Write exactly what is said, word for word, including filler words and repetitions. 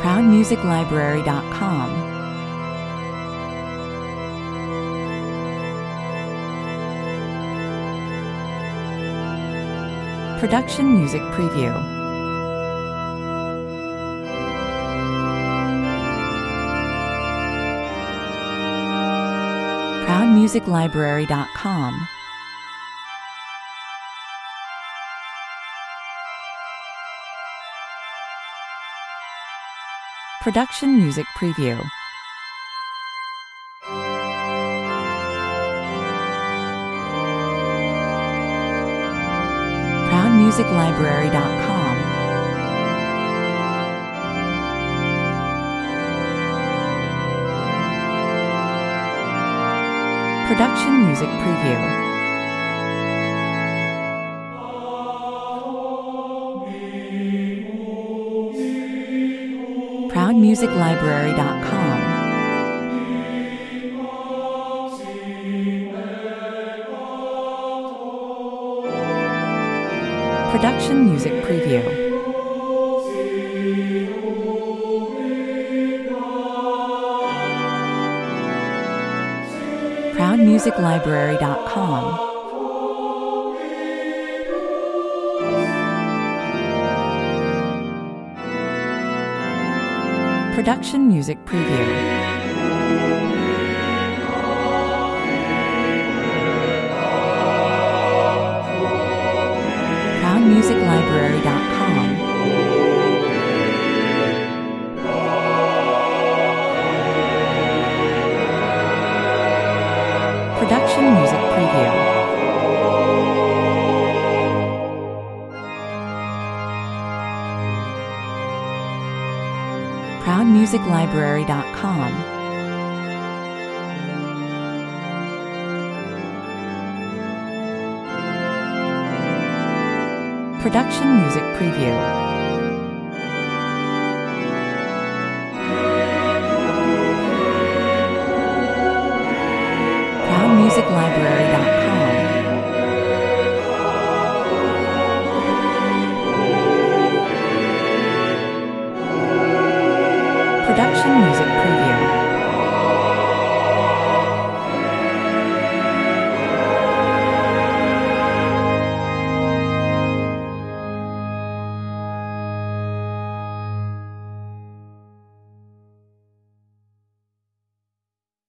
proud music library dot com. Production Music Preview. proud music library dot com. Production Music Preview. proud music library dot com. Production Music Preview. proud music library dot com. Production Music Preview. proud music library dot com. Production Music Preview. proud music library dot com. Production Music Preview. proud music library dot com. Production Music Preview.